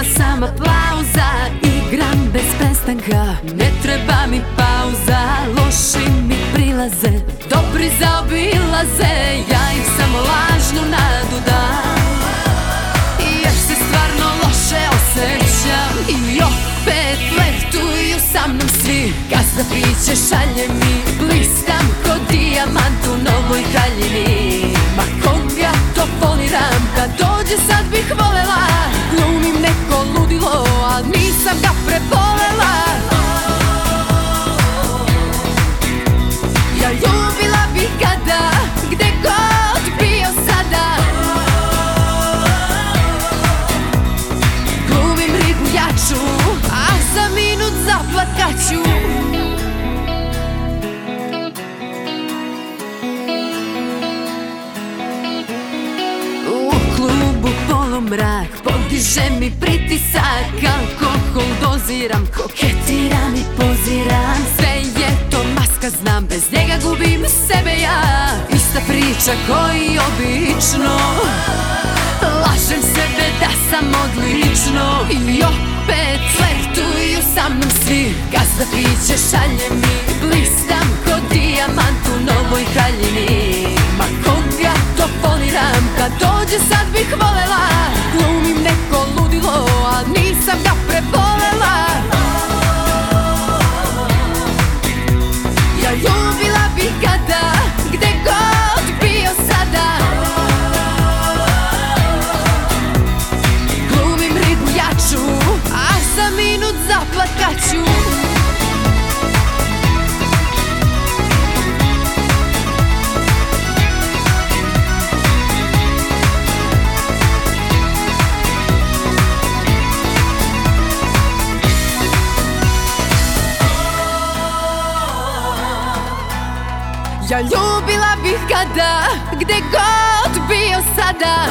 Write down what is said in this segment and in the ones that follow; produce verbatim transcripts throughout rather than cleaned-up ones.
sama pauza, igram bez prestanka. Ne treba mi pauza, loši mi prilaze, dobri zaobilaze, ja im samo lažnu nadu dam. Jer se stvarno loše osjećam i opet flirtuju sa mnom svi. Gazda piće šalje mi, blistam ko dijamant u Novoj Kraljevini. Ma koga to foniram, kad dođe sad bih volela. Glumim neko ludilo, a nisam ga prebolela. Ja ljubila bih kada, gde god bio sada. Glumim ribu jaču, a za minut zaplakaću. Mrak, podiže mi pritisak, alkohol doziram, koketiram i poziram. Sve je to maska, znam, bez njega gubim sebe ja. Ista priča koji obično, lažem sebe da sam odlično. I opet flirtuju sa mnom svi. Gazda piće šalje mi, blistam ko dijamant u Novoj Kraljevini. Ma koga to foniram, kad dođe sad bih volela. Glumim neko ludilo, a nisam ga prebolela. Ja ljubila bih kada, gde god bio sada. Glumim ribu jaču, a za minut zaplakaću. Ja ljubila bih kada, gde god bio sada.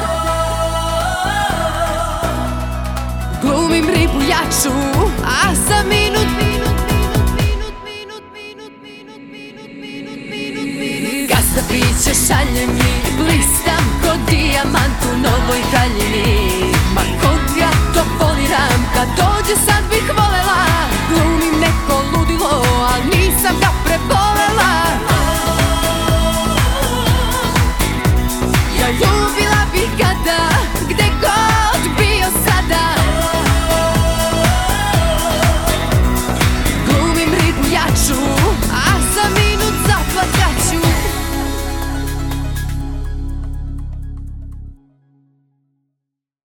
Glumim ribu jaču, a za minut, minut, minut, minut, minut, minut, minut, minut, minut, minut. Gazda piće šalje mi, blistam ko dijamant u Novoj Kraljevini.